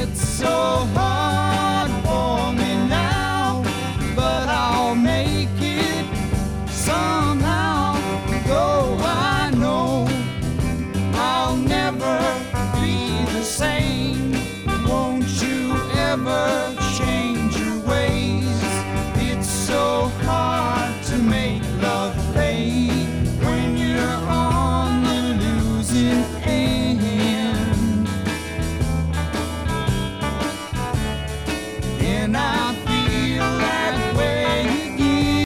It's so hard for me now, but I'll make it somehow. Though I know I'll never be the same. Won't you ever